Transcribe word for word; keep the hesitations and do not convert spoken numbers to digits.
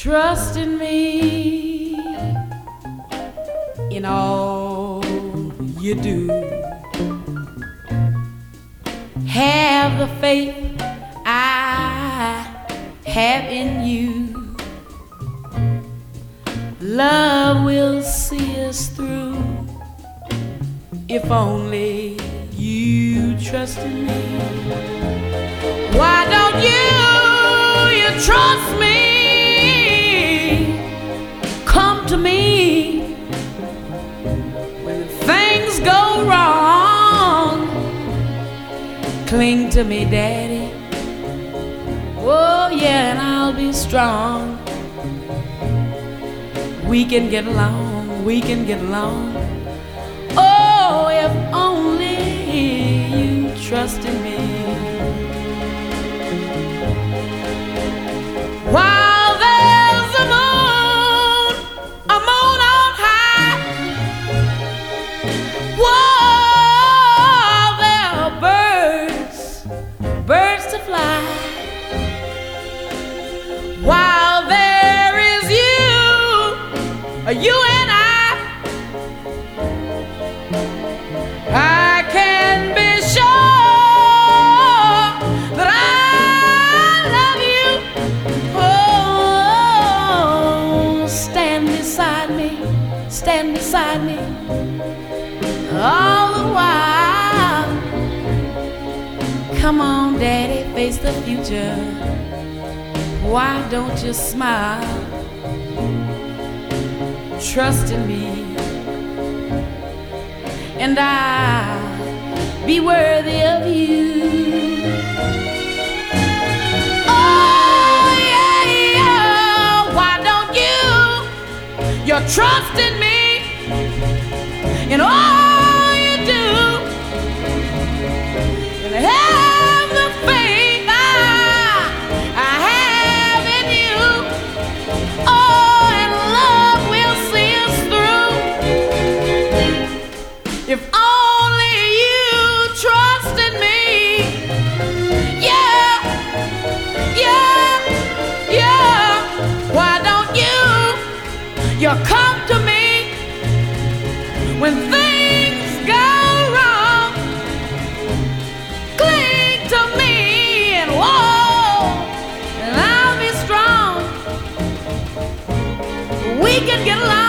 Trust in me in all you do. Have the faith I have in you. Love will see us through if only you trust in me. Why don't you, you trust me? Come to me when things go wrong. Cling to me, Daddy. Oh yeah, and I'll be strong. We can get along, we can get along. Oh, if only you trust in me. While there's a moon, a moon on high, while there are birds, birds to fly, while there is you, you and I, I can be sure that I love you. Oh, stand beside me, stand beside me all the while. Come on, Daddy, face the future. Why don't you smile? Trust in me, and I'll be worthy of you. Oh yeah, yeah. Why don't you, you trust in me in all you do, and have the faith I, I have in you. Oh, and love will see us through if only you trust in me. Yeah, yeah, yeah. Why don't you, you come to me when things go wrong. Cling to me and whoa, and I'll be strong. We can get along.